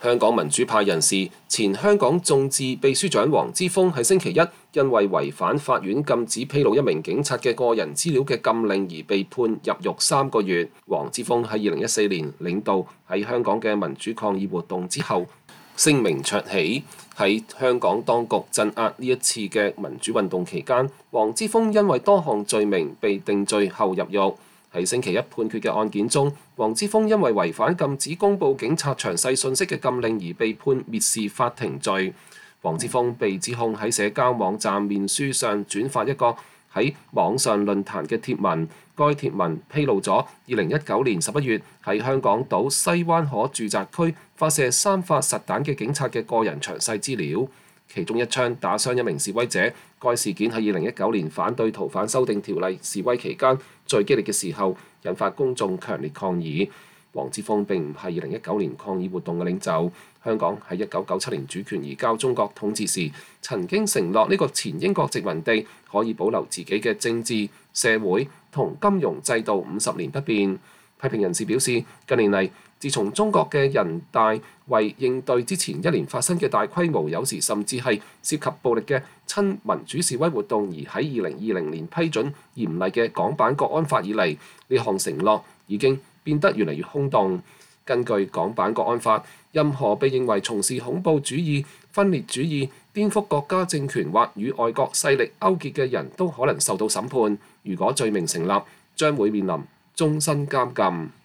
香港民主派人士、前香港眾志秘書長黃之鋒喺星期一因為違反法院禁止披露一名警察嘅個人資料嘅禁令而被判入獄3個月。黃之鋒喺2014年領導喺香港嘅民主抗議活動之後，聲名鵲起。喺香港當局鎮壓呢一次嘅民主運動期間，黃之鋒因為多項罪名被定罪後入獄。喺星期一判決嘅案件中，黃之鋒因為違反禁止公佈警察詳細信息嘅禁令而被判蔑視法庭罪。黃之鋒被指控喺社交網站面書上轉發一個喺網上論壇嘅貼文，該貼文披露咗2019年11月喺香港島西灣河住宅區發射3發實彈嘅警察嘅個人詳細資料，其中一槍打傷一名示威者。該事件喺2019年反對逃犯修訂條例示威期間最激烈嘅時候，引發公眾強烈抗議。黃之鋒並唔係2019年抗議活動嘅領袖。香港喺1997年主權移交中國統治時，曾經承諾呢個前英國殖民地可以保留自己嘅政治、社會同金融制度50年不變。批評人士表示，近年嚟，自從中國嘅人大為應對之前一年發生嘅大規模，有時甚至係涉及暴力嘅親民主示威活動，而喺2020年批准嚴厲嘅港版國安法以嚟，呢項承諾已經變得越嚟越空洞。根據港版國安法，任何被認為從事恐怖主義、分裂主義、顛覆國家政權或與外國勢力勾結嘅人都可能受到審判。如果罪名成立，將會面臨終身監禁。